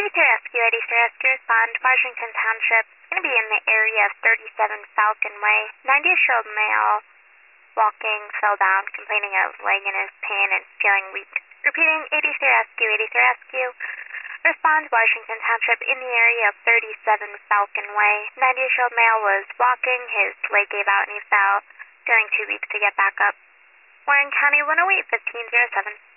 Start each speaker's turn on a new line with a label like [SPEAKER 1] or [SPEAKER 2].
[SPEAKER 1] Rescue, 83 Rescue, respond. Washington Township, going to be in the area of 37 Falcon Way. 90-year-old male walking, fell down, complaining of leg in his pain and feeling weak. Repeating, 83 Rescue, 83 Rescue. Respond, Washington Township, in the area of 37 Falcon Way. 90-year-old male was walking, his leg gave out and he fell, feeling too weak to get back up. Warren County, 108-1507.